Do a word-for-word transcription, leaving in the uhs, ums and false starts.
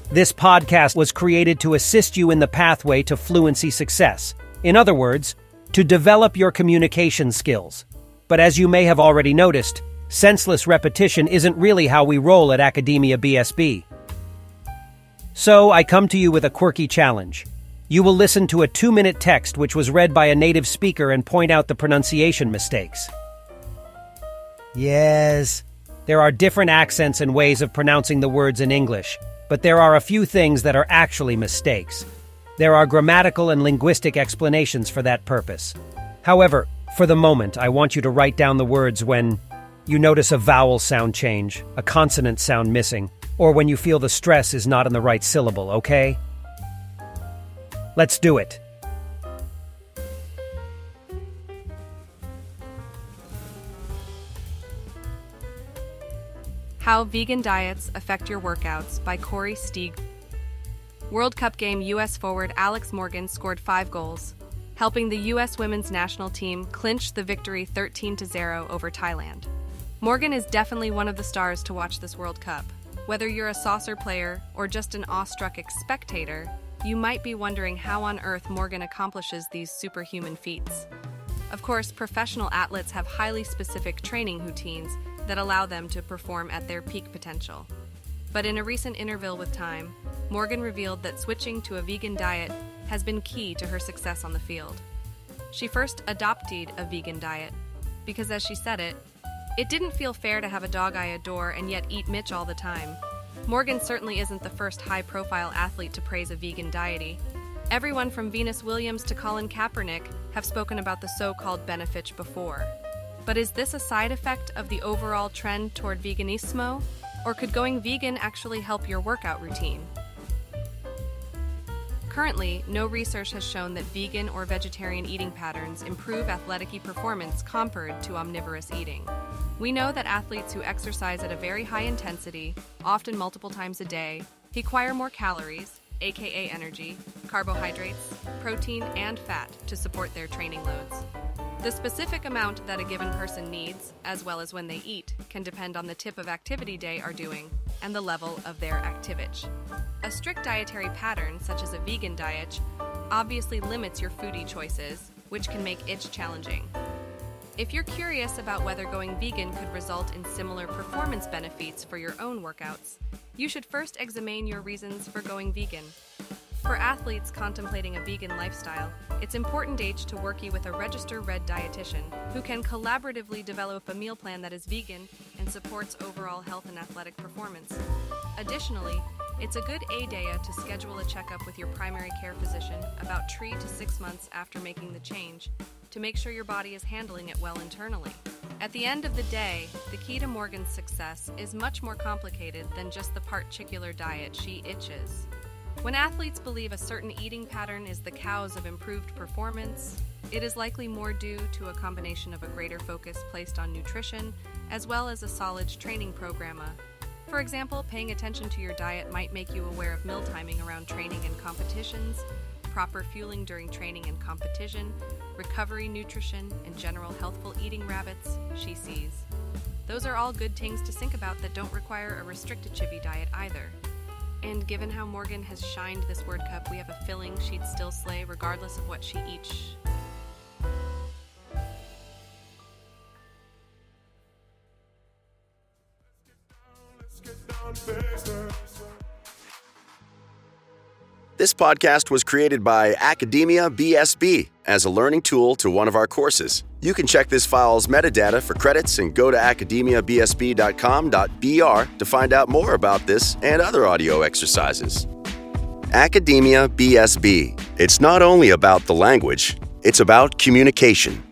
This podcast was created to assist you in the pathway to fluency success. In other words, to develop your communication skills. But as you may have already noticed, senseless repetition isn't really how we roll at Academia B S B. So, I come to you with a quirky challenge. You will listen to a two-minute text which was read by a native speaker and point out the pronunciation mistakes. Yes, there are different accents and ways of pronouncing the words in English, but there are a few things that are actually mistakes. There are grammatical and linguistic explanations for that purpose. However, for the moment, I want you to write down the words when you notice a vowel sound change, a consonant sound missing, or when you feel the stress is not in the right syllable, okay? Let's do it. How Vegan Diets Affect Your Workouts by Corey Stieg. World Cup game U S forward Alex Morgan scored five goals, helping the U S women's national team clinch the victory thirteen to zero over Thailand. Morgan is definitely one of the stars to watch this World Cup. Whether you're a saucer player or just an awestruck spectator, you might be wondering how on earth Morgan accomplishes these superhuman feats. Of course, professional athletes have highly specific training routines that allow them to perform at their peak potential. But in a recent interview with Time, Morgan revealed that switching to a vegan diet has been key to her success on the field. She first adopted a vegan diet because, as she said it, it didn't feel fair to have a dog I adore and yet eat Mitch all the time. Morgan certainly isn't the first high-profile athlete to praise a vegan diet. Everyone from Venus Williams to Colin Kaepernick have spoken about the so-called benefits before. But is this a side effect of the overall trend toward veganismo? Or could going vegan actually help your workout routine? Currently, no research has shown that vegan or vegetarian eating patterns improve athletic performance compared to omnivorous eating. We know that athletes who exercise at a very high intensity, often multiple times a day, require more calories, aka energy, carbohydrates, protein, and fat to support their training loads. The specific amount that a given person needs, as well as when they eat, can depend on the type of activity they are doing and the level of their activity. A strict dietary pattern, such as a vegan diet, obviously limits your foodie choices, which can make it challenging. If you're curious about whether going vegan could result in similar performance benefits for your own workouts, you should first examine your reasons for going vegan. For athletes contemplating a vegan lifestyle, it's important to work with a registered red dietitian who can collaboratively develop a meal plan that is vegan and supports overall health and athletic performance. Additionally, it's a good idea to schedule a checkup with your primary care physician about three to six months after making the change to make sure your body is handling it well internally. At the end of the day, the key to Morgan's success is much more complicated than just the particular diet she itches. When athletes believe a certain eating pattern is the cause of improved performance, it is likely more due to a combination of a greater focus placed on nutrition as well as a solid training program. For example, paying attention to your diet might make you aware of meal timing around training and competitions, proper fueling during training and competition, recovery nutrition, and general healthful eating habits, she sees. Those are all good things to think about that don't require a restricted chivy diet either. And given how Morgan has shined this World Cup, we have a feeling she'd still slay regardless of what she eats. This podcast was created by Academia B S B as a learning tool to one of our courses. You can check this file's metadata for credits and go to academia b s b dot com dot b r to find out more about this and other audio exercises. Academia B S B. It's not only about the language, it's about communication.